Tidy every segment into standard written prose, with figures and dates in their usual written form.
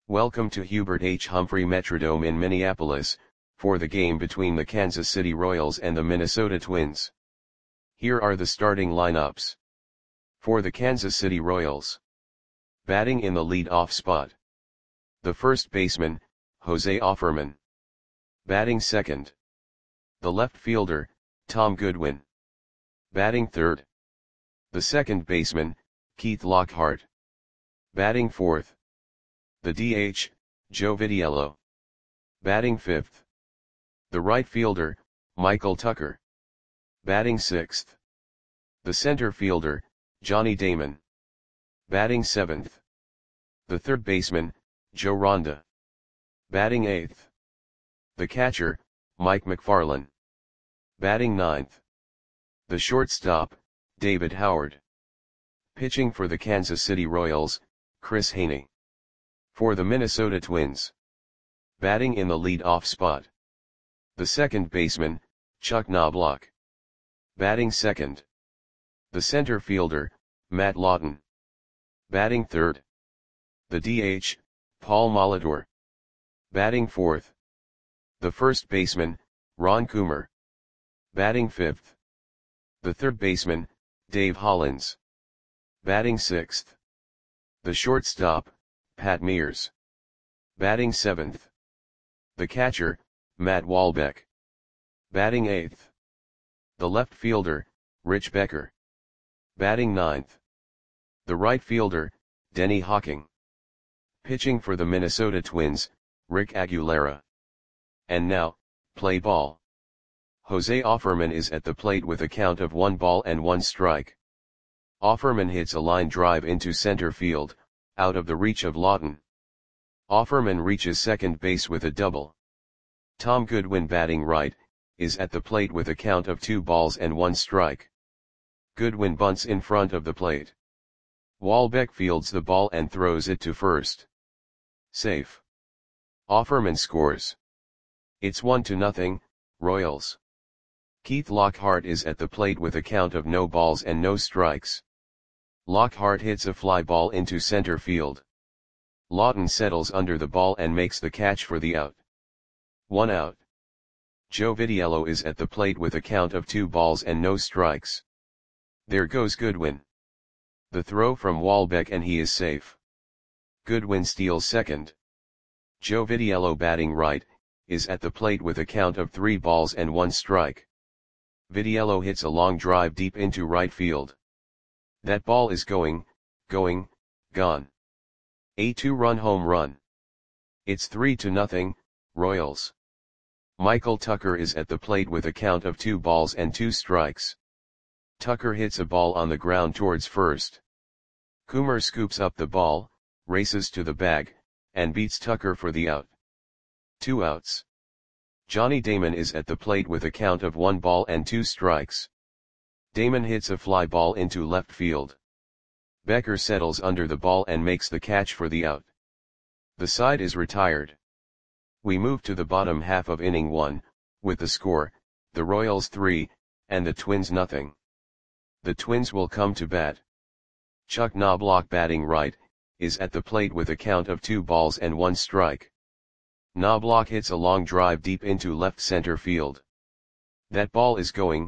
Welcome to Hubert H. Humphrey Metrodome in Minneapolis, for the game between the Kansas City Royals and the Minnesota Twins. Here are the starting lineups. For the Kansas City Royals. Batting in the lead-off spot. The first baseman, Jose Offerman. Batting second. The left fielder, Tom Goodwin. Batting third. The second baseman, Keith Lockhart. Batting fourth. The DH, Joe Vitiello. Batting fifth. The right fielder, Michael Tucker. Batting sixth. The center fielder, Johnny Damon. Batting seventh. The third baseman, Joe Ronda. Batting eighth. The catcher, Mike McFarland. Batting ninth. The shortstop, David Howard. Pitching for the Kansas City Royals, Chris Haney. For the Minnesota Twins. Batting in the lead-off spot. The second baseman, Chuck Knobloch. Batting second. The center fielder, Matt Lawton. Batting third. The DH, Paul Molitor. Batting fourth. The first baseman, Ron Coomer. Batting fifth. The third baseman, Dave Hollins. Batting sixth. The shortstop, Pat Mears. Batting seventh. The catcher, Matt Walbeck. Batting eighth. The left fielder, Rich Becker. Batting ninth. The right fielder, Denny Hawking. Pitching for the Minnesota Twins, Rick Aguilera. And now, play ball. Jose Offerman is at the plate with a count of 1 strike. Offerman hits a line drive into center field, out of the reach of Lawton. Offerman reaches second base with a double. Tom Goodwin, batting right, is at the plate with a count of 2 strike. Goodwin bunts in front of the plate. Walbeck fields the ball and throws it to first. Safe. Offerman scores. It's 1-0, Royals. Keith Lockhart is at the plate with a count of no balls and no strikes. Lockhart hits a fly ball into center field. Lawton settles under the ball and makes the catch for the out. 1 out. Joe Vitiello is at the plate with a count of 2 balls and no strikes. There goes Goodwin. The throw from Walbeck and he is safe. Goodwin steals second. Joe Vitiello, batting right, is at the plate with a count of 3 balls and 1 strike. Vitiello hits a long drive deep into right field. That ball is gone. A 2-run home run. It's 3-0, Royals. Michael Tucker is at the plate with a count of 2 balls and 2 strikes. Tucker hits a ball on the ground towards first. Coomer scoops up the ball, races to the bag, and beats Tucker for the out. 2 outs. Johnny Damon is at the plate with a count of 1 ball and 2 strikes. Damon hits a fly ball into left field. Becker settles under the ball and makes the catch for the out. The side is retired. We move to the bottom half of inning 1, with the score, the Royals 3, and the Twins 0. The Twins will come to bat. Chuck Knobloch, batting right, is at the plate with a count of 2 balls and 1 strike. Knobloch hits a long drive deep into left center field. That ball is gone.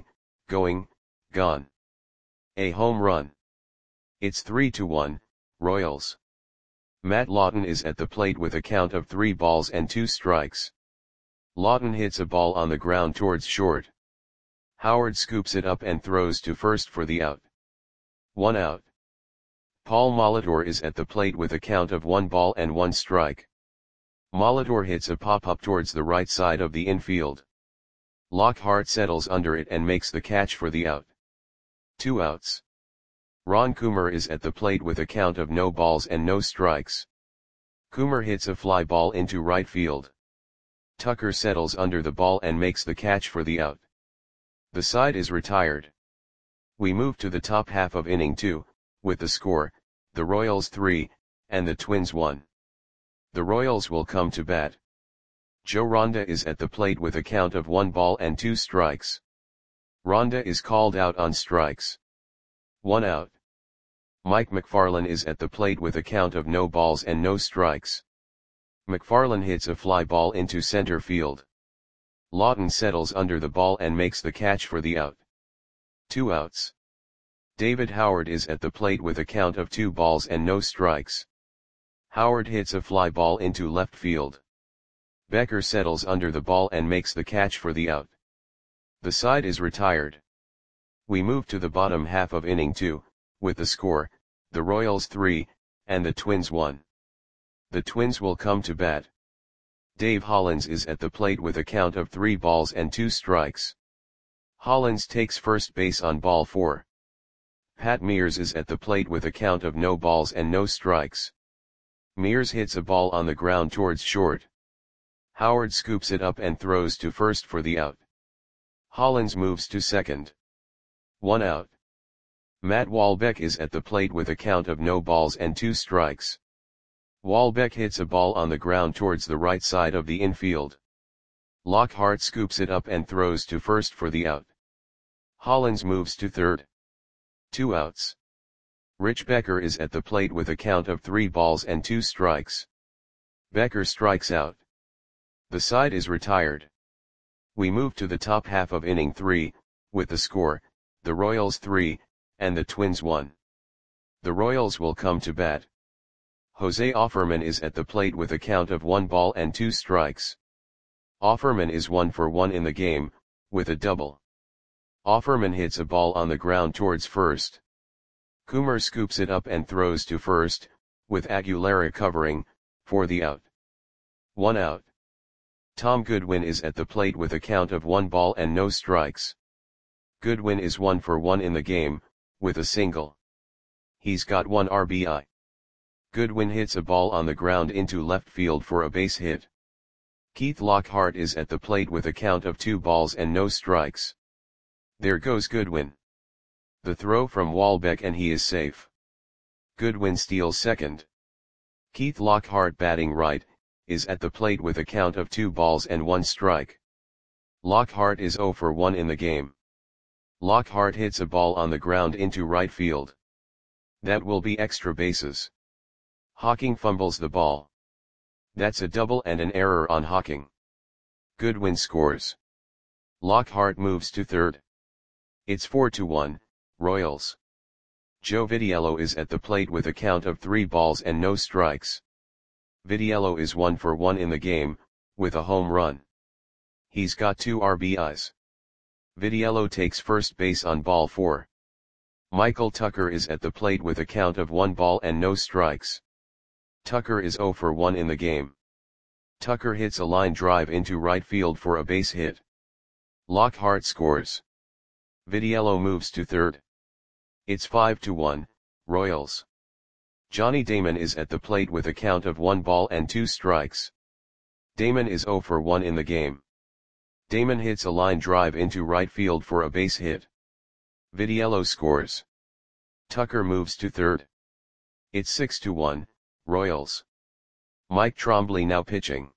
A home run. It's 3-1, Royals. Matt Lawton is at the plate with a count of 3 balls and 2 strikes. Lawton hits a ball on the ground towards short. Howard scoops it up and throws to first for the out. 1 out. Paul Molitor is at the plate with a count of 1 ball and 1 strike. Molitor hits a pop-up towards the right side of the infield. Lockhart settles under it and makes the catch for the out. 2 outs. Ron Coomer is at the plate with a count of no balls and no strikes. Coomer hits a fly ball into right field. Tucker settles under the ball and makes the catch for the out. The side is retired. We move to the top half of inning 2, with the score, the Royals 3, and the Twins 1. The Royals will come to bat. Joe Ronda is at the plate with a count of 1 ball and 2 strikes. Ronda is called out on strikes. 1 out. Mike McFarland is at the plate with a count of no balls and no strikes. McFarland hits a fly ball into center field. Lawton settles under the ball and makes the catch for the out. 2 outs. David Howard is at the plate with a count of 2 balls and no strikes. Howard hits a fly ball into left field. Becker settles under the ball and makes the catch for the out. The side is retired. We move to the bottom half of inning 2, with the score, the Royals 3, and the Twins 1. The Twins will come to bat. Dave Hollins is at the plate with a count of 3 balls and 2 strikes. Hollins takes first base on ball 4. Pat Mears is at the plate with a count of no balls and no strikes. Mears hits a ball on the ground towards short. Howard scoops it up and throws to first for the out. Hollins moves to second. 1 out. Matt Walbeck is at the plate with a count of no balls and 2 strikes. Walbeck hits a ball on the ground towards the right side of the infield. Lockhart scoops it up and throws to first for the out. Hollins moves to third. 2 outs. Rich Becker is at the plate with a count of 3 balls and 2 strikes. Becker strikes out. The side is retired. We move to the top half of inning 3, with the score, the Royals 3, and the Twins 1. The Royals will come to bat. Jose Offerman is at the plate with a count of 1 ball and 2 strikes. Offerman is 1 for 1 in the game, with a double. Offerman hits a ball on the ground towards first. Coomer scoops it up and throws to first, with Aguilera covering, for the out. 1 out. Tom Goodwin is at the plate with a count of 1 ball and no strikes. Goodwin is 1 for 1 in the game, with a single. He's got 1 RBI. Goodwin hits a ball on the ground into left field for a base hit. Keith Lockhart is at the plate with a count of 2 balls and no strikes. There goes Goodwin. The throw from Walbeck and he is safe. Goodwin steals second. Keith Lockhart, batting right, is at the plate with a count of 2 balls and 1 strike. Lockhart is 0 for 1 in the game. Lockhart hits a ball on the ground into right field. That will be extra bases. Hawking fumbles the ball. That's a double and an error on Hawking. Goodwin scores. Lockhart moves to third. It's 4-1, Royals. Joe Vitiello is at the plate with a count of 3 balls and no strikes. Vitiello is 1 for 1 in the game, with a home run. He's got 2 RBIs. Vitiello takes first base on ball 4. Michael Tucker is at the plate with a count of 1 ball and no strikes. Tucker is 0 for 1 in the game. Tucker hits a line drive into right field for a base hit. Lockhart scores. Vitiello moves to third. It's 5-1, Royals. Johnny Damon is at the plate with a count of 1 ball and 2 strikes. Damon is 0 for 1 in the game. Damon hits a line drive into right field for a base hit. Vitiello scores. Tucker moves to third. It's 6-1, Royals. Mike Trombley now pitching.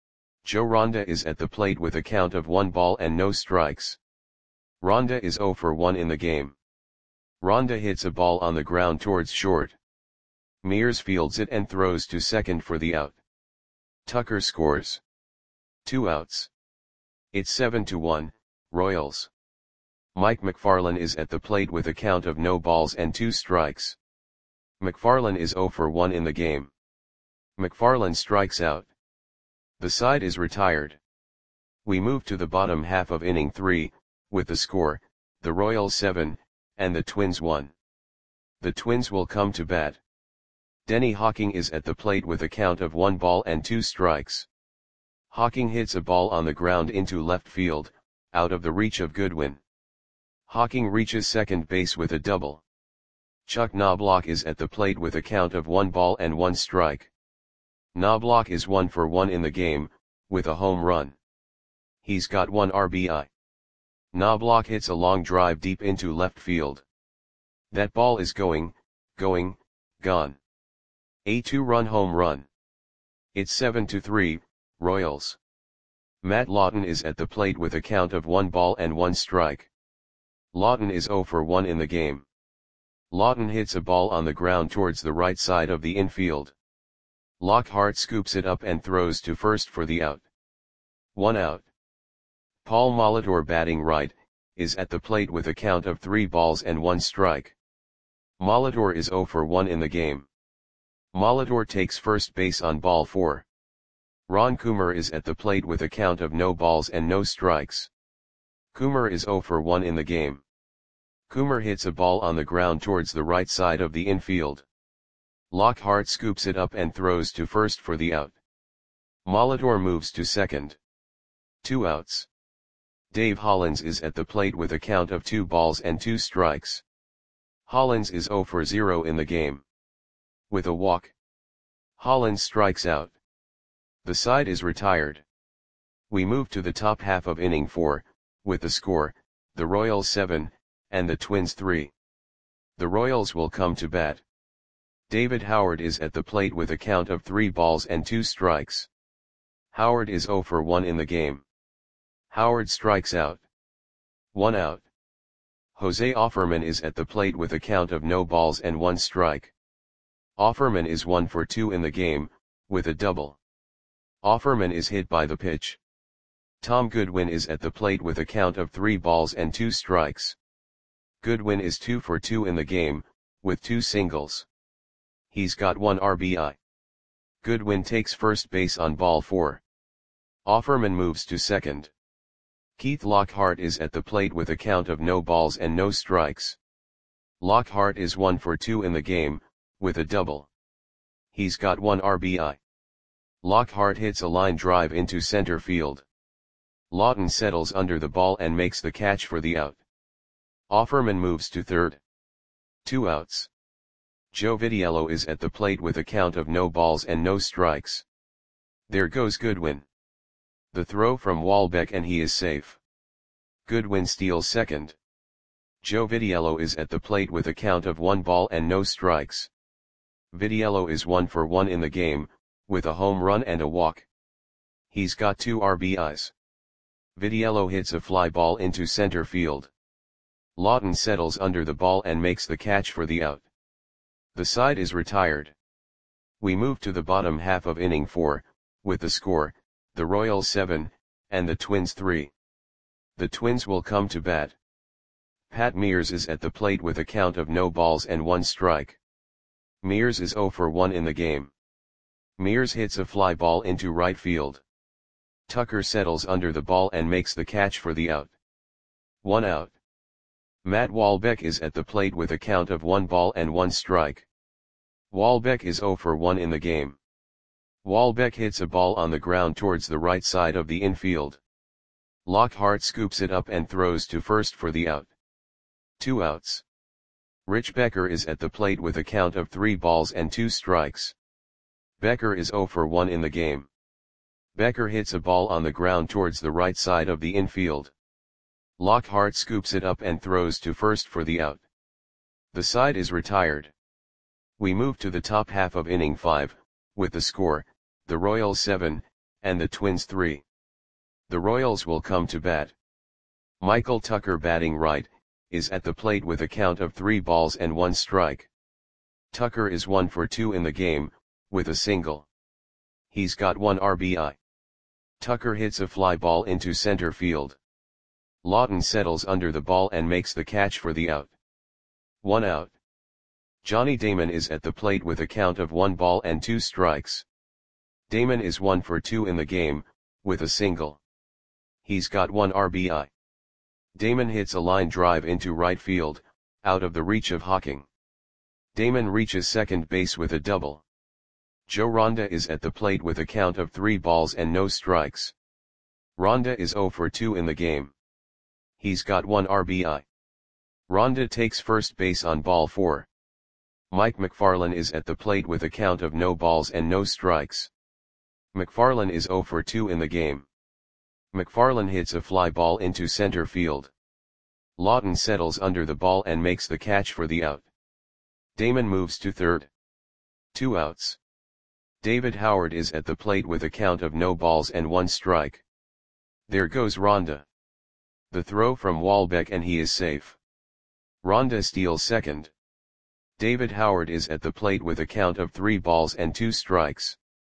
Joe Ronda is at the plate with a count of 1 ball and no strikes. Ronda is 0 for 1 in the game. Ronda hits a ball on the ground towards short. Mears fields it and throws to second for the out. Tucker scores. 2 outs. It's 7-1, Royals. Mike McFarland is at the plate with a count of no balls and 2 strikes. McFarland is 0 for 1 in the game. McFarland strikes out. The side is retired. We move to the bottom half of inning 3, with the score, the Royals 7, and the Twins 1. The Twins will come to bat. Denny Hawking is at the plate with a count of 1 ball and 2 strikes. Hawking hits a ball on the ground into left field, out of the reach of Goodwin. Hawking reaches second base with a double. Chuck Knobloch is at the plate with a count of 1 ball and 1 strike. Knobloch is 1 for 1 in the game, with a home run. He's got 1 RBI. Knobloch hits a long drive deep into left field. That ball is gone. A 2-run home run. It's 7-3, Royals. Matt Lawton is at the plate with a count of 1 ball and 1 strike. Lawton is 0 for 1 in the game. Lawton hits a ball on the ground towards the right side of the infield. Lockhart scoops it up and throws to first for the out. 1 out. Paul Molitor batting right, is at the plate with a count of 3 balls and 1 strike. Molitor is 0 for 1 in the game. Molitor takes first base on ball 4. Ron Coomer is at the plate with a count of no balls and no strikes. Coomer is 0 for 1 in the game. Coomer hits a ball on the ground towards the right side of the infield. Lockhart scoops it up and throws to first for the out. Molitor moves to second. 2 outs. Dave Hollins is at the plate with a count of 2 balls and 2 strikes. Hollins is 0 for 0 in the game. With a walk, Hollins strikes out. The side is retired. We move to the top half of inning 4, with the score, the Royals 7, and the Twins 3. The Royals will come to bat. David Howard is at the plate with a count of 3 balls and 2 strikes. Howard is 0 for 1 in the game. Howard strikes out. 1 out. Jose Offerman is at the plate with a count of no balls and 1 strike. Offerman is 1 for 2 in the game, with a double. Offerman is hit by the pitch. Tom Goodwin is at the plate with a count of 3 balls and 2 strikes. Goodwin is 2 for 2 in the game, with 2 singles. He's got 1 RBI. Goodwin takes first base on ball 4. Offerman moves to second. Keith Lockhart is at the plate with a count of no balls and no strikes. Lockhart is 1 for 2 in the game, with a double. He's got 1 RBI. Lockhart hits a line drive into center field. Lawton settles under the ball and makes the catch for the out. Offerman moves to third. 2 outs. Joe Vitiello is at the plate with a count of no balls and no strikes. There goes Goodwin. The throw from Walbeck and he is safe. Goodwin steals second. Joe Vitiello is at the plate with a count of 1 ball and no strikes. Vitiello is 1 for 1 in the game, with a home run and a walk. He's got 2 RBIs. Vitiello hits a fly ball into center field. Lawton settles under the ball and makes the catch for the out. The side is retired. We move to the bottom half of inning 4, with the score, the Royals 7, and the Twins 3. The Twins will come to bat. Pat Mears is at the plate with a count of no balls and 1 strike. Mears is 0 for 1 in the game. Mears hits a fly ball into right field. Tucker settles under the ball and makes the catch for the out. 1 out. Matt Walbeck is at the plate with a count of 1 ball and 1 strike. Walbeck is 0 for 1 in the game. Walbeck hits a ball on the ground towards the right side of the infield. Lockhart scoops it up and throws to first for the out. 2 outs. Rich Becker is at the plate with a count of 3 balls and 2 strikes. Becker is 0 for 1 in the game. Becker hits a ball on the ground towards the right side of the infield. Lockhart scoops it up and throws to first for the out. The side is retired. We move to the top half of inning 5, with the score, the Royals 7, and the Twins 3. The Royals will come to bat. Michael Tucker batting right, is at the plate with a count of 3 balls and 1 strike. Tucker is 1 for 2 in the game, with a single. He's got 1 RBI. Tucker hits a fly ball into center field. Lawton settles under the ball and makes the catch for the out. 1 out. Johnny Damon is at the plate with a count of 1 ball and 2 strikes. Damon is 1 for 2 in the game, with a single. He's got 1 RBI. Damon hits a line drive into right field, out of the reach of Hawking. Damon reaches second base with a double. Joe Ronda is at the plate with a count of 3 balls and no strikes. Ronda is 0 for 2 in the game. He's got 1 RBI. Ronda takes first base on ball 4. Mike McFarland is at the plate with a count of no balls and no strikes. McFarland is 0 for 2 in the game. McFarland hits a fly ball into center field. Lawton settles under the ball and makes the catch for the out. Damon moves to third. 2 outs. David Howard is at the plate with a count of no balls and 1 strike. There goes Ronda. The throw from Walbeck and he is safe. Ronda steals second. David Howard is at the plate with a count of 3 balls and 2 strikes.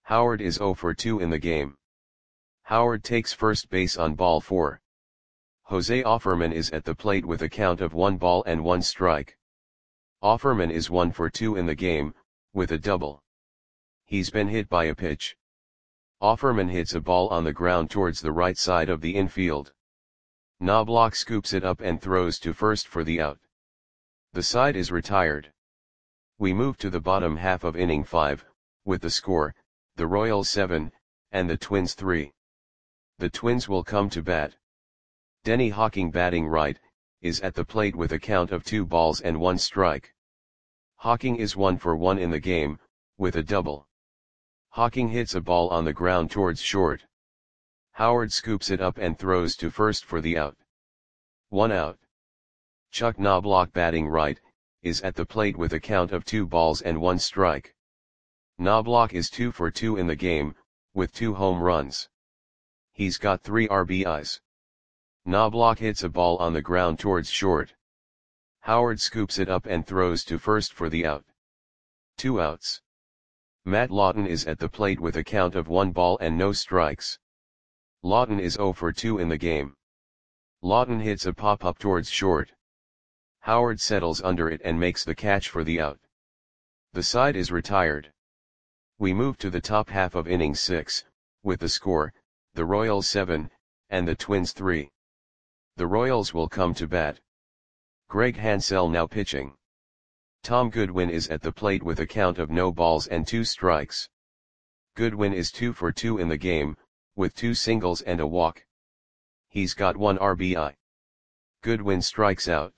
Howard is 0 for 2 in the game. Howard takes first base on ball 4. Jose Offerman is at the plate with a count of 1 ball and 1 strike. Offerman is 1 for 2 in the game, with a double. He's been hit by a pitch. Offerman hits a ball on the ground towards the right side of the infield. Knobloch scoops it up and throws to first for the out. The side is retired. We move to the bottom half of inning 5, with the score, the Royals 7, and the Twins 3. The Twins will come to bat. Denny Hawking, batting right, is at the plate with a count of 2 balls and 1 strike. Hawking is 1 for 1 in the game, with a double. Hawking hits a ball on the ground towards short. Howard scoops it up and throws to first for the out. 1 out. Chuck Knobloch, batting right, is at the plate with a count of 2 balls and 1 strike. Knobloch is 2 for 2 in the game, with 2 home runs. He's got 3 RBIs. Knobloch hits a ball on the ground towards short. Howard scoops it up and throws to first for the out. 2 outs. Matt Lawton is at the plate with a count of 1 ball and no strikes. Lawton is 0 for 2 in the game. Lawton hits a pop-up towards short. Howard settles under it and makes the catch for the out. The side is retired. We move to the top half of inning 6, with the score, the Royals 7, and the Twins 3. The Royals will come to bat. Greg Hansell now pitching. Tom Goodwin is at the plate with a count of no balls and 2 strikes. Goodwin is 2 for 2 in the game, with 2 singles and a walk. He's got 1 RBI. Goodwin strikes out.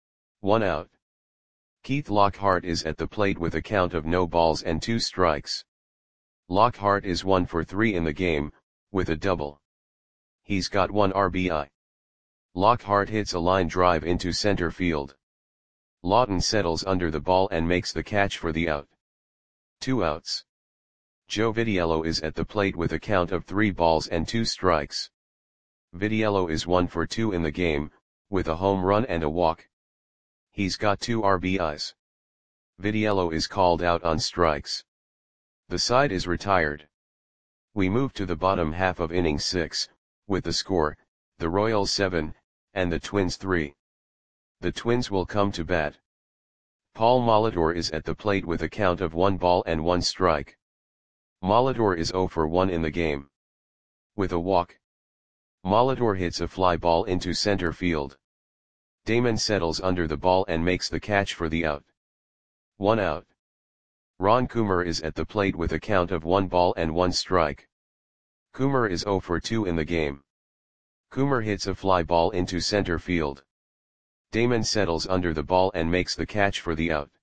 1 out. Keith Lockhart is at the plate with a count of no balls and 2 strikes. Lockhart is 1 for 3 in the game, with a double. He's got 1 RBI. Lockhart hits a line drive into center field. Lawton settles under the ball and makes the catch for the out. 2 outs. Joe Vitiello is at the plate with a count of 3 balls and 2 strikes. Vitiello is 1 for 2 in the game, with a home run and a walk. He's got 2 RBIs. Vitiello is called out on strikes. The side is retired. We move to the bottom half of inning 6, with the score, the Royals 7, and the Twins 3. The Twins will come to bat. Paul Molitor is at the plate with a count of 1 ball and 1 strike. Molitor is 0 for 1 in the game. With a walk. Molitor hits a fly ball into center field. Damon settles under the ball and makes the catch for the out. 1 out. Ron Coomer is at the plate with a count of 1 ball and 1 strike. Coomer is 0 for 2 in the game. Coomer hits a fly ball into center field. Damon settles under the ball and makes the catch for the out.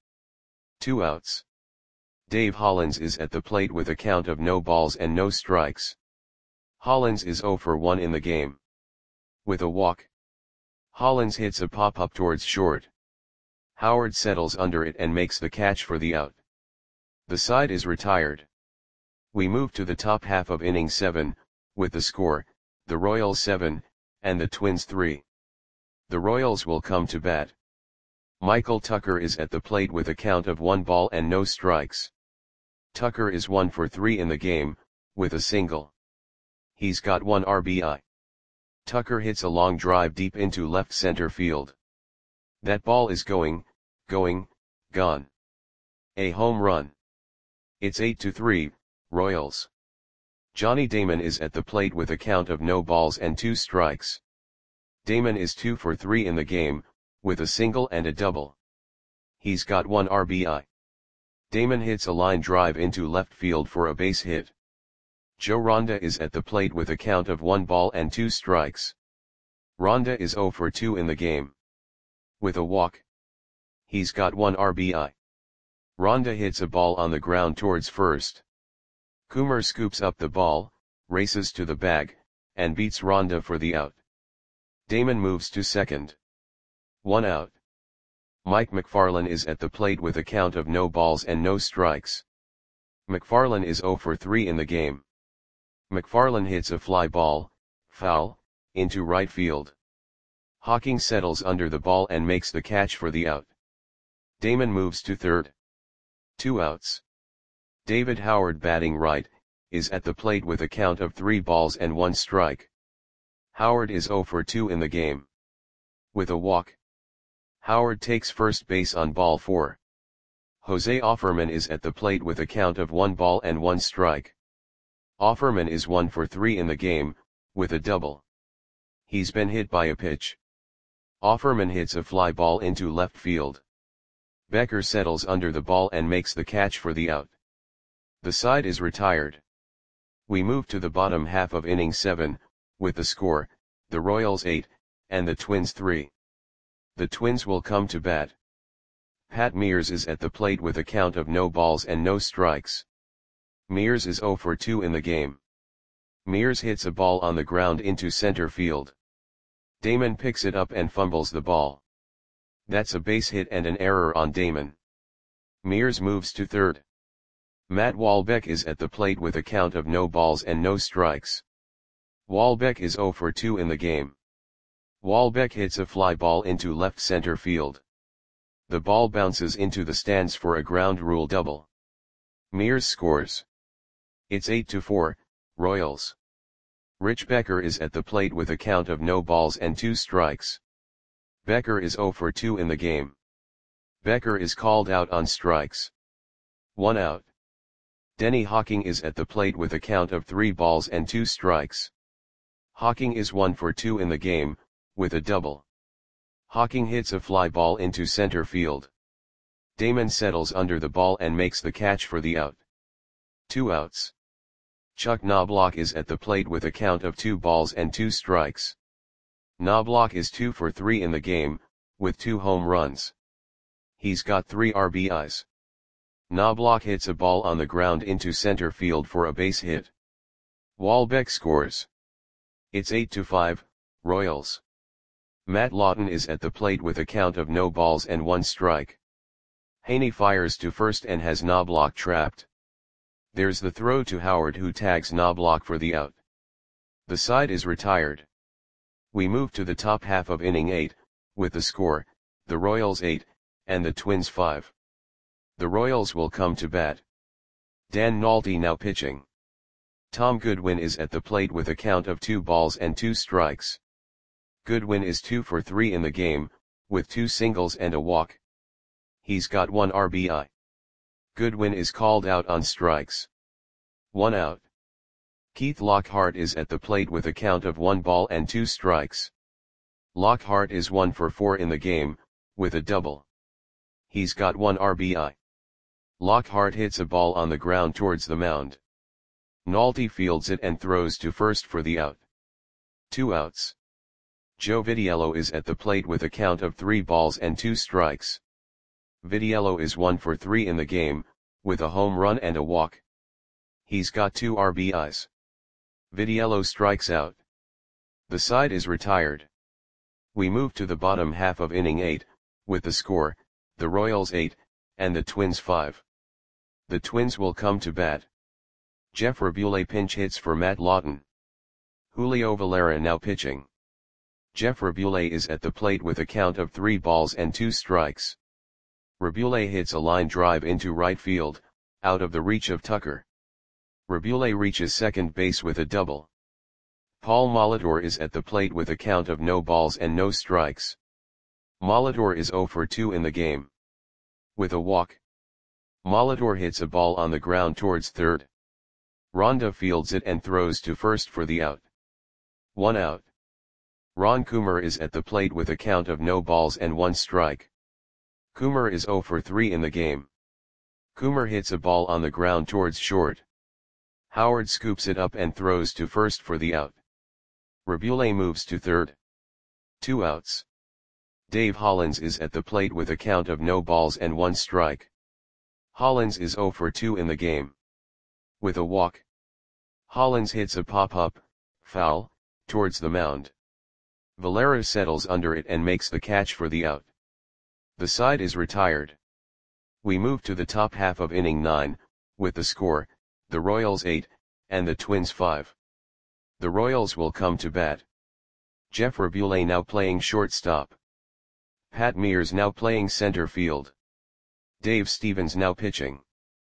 2 outs. Dave Hollins is at the plate with a count of no balls and no strikes. Hollins is 0 for 1 in the game. With a walk. Hollins hits a pop-up towards short. Howard settles under it and makes the catch for the out. The side is retired. We move to the top half of inning 7, with the score, the Royals 7, and the Twins 3. The Royals will come to bat. Michael Tucker is at the plate with a count of 1 ball and no strikes. Tucker is 1 for 3 in the game, with a single. He's got 1 RBI. Tucker hits a long drive deep into left center field. That ball is going, gone. A home run. It's 8-3, Royals. Johnny Damon is at the plate with a count of no balls and 2 strikes. Damon is 2 for 3 in the game, with a single and a double. He's got 1 RBI. Damon hits a line drive into left field for a base hit. Joe Ronda is at the plate with a count of 1 ball and 2 strikes. Ronda is 0 for 2 in the game. With a walk. He's got 1 RBI. Ronda hits a ball on the ground towards first. Coomer scoops up the ball, races to the bag, and beats Ronda for the out. Damon moves to second. 1 out. Mike McFarland is at the plate with a count of no balls and no strikes. McFarland is 0 for 3 in the game. McFarland hits a fly ball, foul, into right field. Hawking settles under the ball and makes the catch for the out. Damon moves to third. 2 outs. David Howard, batting right, is at the plate with a count of 3 balls and 1 strike. Howard is 0 for 2 in the game. With a walk, Howard takes first base on ball 4. Jose Offerman is at the plate with a count of 1 ball and 1 strike. Offerman is 1 for 3 in the game, with a double. He's been hit by a pitch. Offerman hits a fly ball into left field. Becker settles under the ball and makes the catch for the out. The side is retired. We move to the bottom half of inning 7, with the score, the Royals 8, and the Twins 3. The Twins will come to bat. Pat Mears is at the plate with a count of no balls and no strikes. Mears is 0 for 2 in the game. Mears hits a ball on the ground into center field. Damon picks it up and fumbles the ball. That's a base hit and an error on Damon. Mears moves to third. Matt Walbeck is at the plate with a count of no balls and no strikes. Walbeck is 0 for 2 in the game. Walbeck hits a fly ball into left center field. The ball bounces into the stands for a ground rule double. Mears scores. It's 8-4, Royals. Rich Becker is at the plate with a count of no balls and 2 strikes. Becker is 0 for 2 in the game. Becker is called out on strikes. 1 out. Denny Hawking is at the plate with a count of 3 balls and 2 strikes. Hawking is 1 for 2 in the game, with a double. Hawking hits a fly ball into center field. Damon settles under the ball and makes the catch for the out. 2 outs. Chuck Knobloch is at the plate with a count of 2 balls and 2 strikes. Knobloch is 2 for 3 in the game, with 2 home runs. He's got 3 RBIs. Knobloch hits a ball on the ground into center field for a base hit. Walbeck scores. It's 8-5, Royals. Matt Lawton is at the plate with a count of no balls and 1 strike. Haney fires to first and has Knobloch trapped. There's the throw to Howard, who tags Knobloch for the out. The side is retired. We move to the top half of inning 8, with the score, the Royals 8, and the Twins 5. The Royals will come to bat. Dan Nolte now pitching. Tom Goodwin is at the plate with a count of 2 balls and 2 strikes. Goodwin is 2 for 3 in the game, with 2 singles and a walk. He's got 1 RBI. Goodwin is called out on strikes. 1 out. Keith Lockhart is at the plate with a count of 1 ball and 2 strikes. Lockhart is 1 for 4 in the game, with a double. He's got 1 RBI. Lockhart hits a ball on the ground towards the mound. Nolte fields it and throws to first for the out. 2 outs. Joe Vitiello is at the plate with a count of 3 balls and 2 strikes. Vitiello is 1 for 3 in the game, with a home run and a walk. He's got 2 RBIs. Vitiello strikes out. The side is retired. We move to the bottom half of inning 8, with the score, the Royals 8, and the Twins 5. The Twins will come to bat. Jeff Rabule pinch hits for Matt Lawton. Julio Valera now pitching. Jeff Rabule is at the plate with a count of 3 balls and 2 strikes. Rabule hits a line drive into right field, out of the reach of Tucker. Rabule reaches second base with a double. Paul Molitor is at the plate with a count of no balls and no strikes. Molitor is 0 for 2 in the game. With a walk, Molitor hits a ball on the ground towards third. Ronda fields it and throws to first for the out. 1 out. Ron Coomer is at the plate with a count of no balls and 1 strike. Coomer is 0 for 3 in the game. Coomer hits a ball on the ground towards short. Howard scoops it up and throws to first for the out. Rabule moves to third. 2 outs. Dave Hollins is at the plate with a count of no balls and 1 strike. Hollins is 0 for 2 in the game. With a walk, Hollins hits a pop-up, foul, towards the mound. Valera settles under it and makes the catch for the out. The side is retired. We move to the top half of inning 9, with the score, the Royals 8, and the Twins 5. The Royals will come to bat. Jeff Rabule now playing shortstop. Pat Mears now playing center field. Dave Stevens now pitching.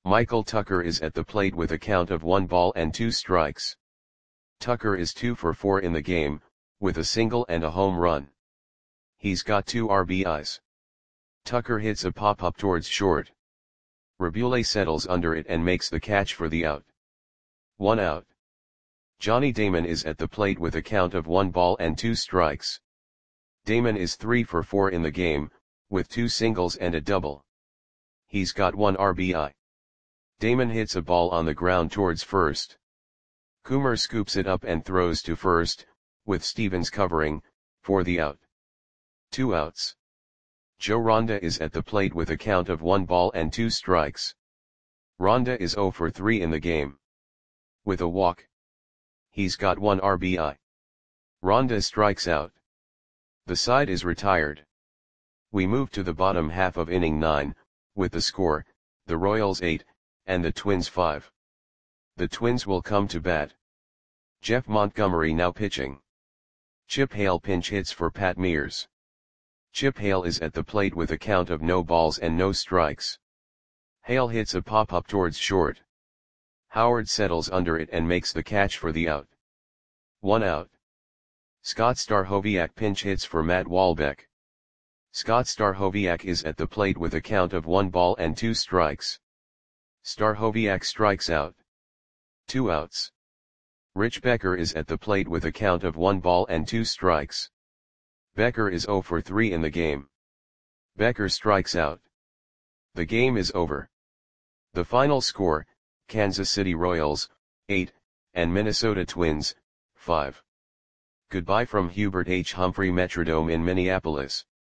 Michael Tucker is at the plate with a count of 1 ball and 2 strikes. Tucker is 2 for 4 in the game, with a single and a home run. He's got 2 RBIs. Tucker hits a pop-up towards short. Rabule settles under it and makes the catch for the out. 1 out. Johnny Damon is at the plate with a count of 1 ball and 2 strikes. Damon is 3 for 4 in the game, with 2 singles and a double. He's got 1 RBI. Damon hits a ball on the ground towards first. Coomer scoops it up and throws to first, with Stevens covering, for the out. 2 outs. Joe Ronda is at the plate with a count of 1 ball and 2 strikes. Ronda is 0 for 3 in the game. With a walk. He's got 1 RBI. Ronda strikes out. The side is retired. We move to the bottom half of inning 9, with the score, the Royals 8, and the Twins 5. The Twins will come to bat. Jeff Montgomery now pitching. Chip Hale pinch hits for Pat Mears. Chip Hale is at the plate with a count of no balls and no strikes. Hale hits a pop-up towards short. Howard settles under it and makes the catch for the out. 1 out. Scott Stachowiak pinch hits for Matt Wahlbeck. Scott Stachowiak is at the plate with a count of 1 ball and 2 strikes. Stachowiak strikes out. 2 outs. Rich Becker is at the plate with a count of 1 ball and 2 strikes. Becker is 0 for 3 in the game. Becker strikes out. The game is over. The final score, Kansas City Royals, 8, and Minnesota Twins, 5. Goodbye from Hubert H. Humphrey Metrodome in Minneapolis.